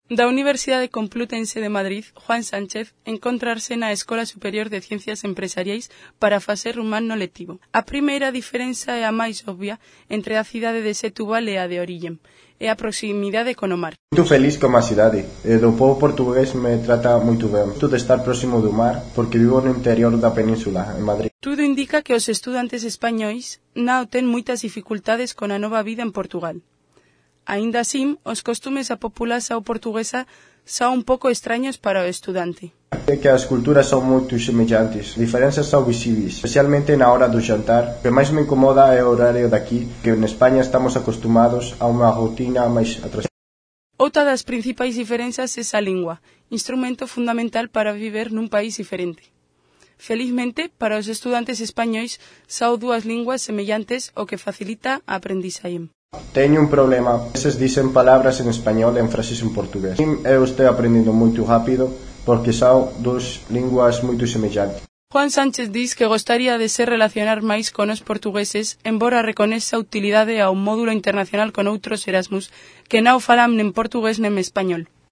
Da Universidade Complutense de Madrid, Juan Sánchez, encontrarse na Escola Superior de Ciencias Empresariais para facer un ano lectivo. A primeira diferenza é a máis obvia entre a cidade de Setúbal e a de Orillem, é a proximidade con o mar. Muito feliz con a cidade, e do povo portugués me trata moito ben. Moito de estar próximo do mar, porque vivo no interior da península, en Madrid. Tudo indica que os estudantes españois non ten moitas dificultades con a nova vida en Portugal. Aínda así, os costumes da população portuguesa son un pouco extraños para o estudante. É que as culturas son moito semellantes, diferenzas son visíveis, especialmente na hora do jantar. O que máis me incomoda é o horario daqui, que en España estamos acostumados a unha rutina máis atrasada. Outra das principais diferenzas é a lingua, instrumento fundamental para viver nun país diferente. Felizmente, para os estudantes españois, son dúas linguas semellantes o que facilita a aprendizaxe. Teño un problema, eses dicen palabras en español e en frases en portugués. Eu estou aprendendo moito rápido porque son dúas linguas moito semellantes. Juan Sánchez diz que gostaría de se relacionar máis con os portugueses, embora recoñeza a utilidade ao módulo internacional con outros Erasmus que non falan nen portugués nen español.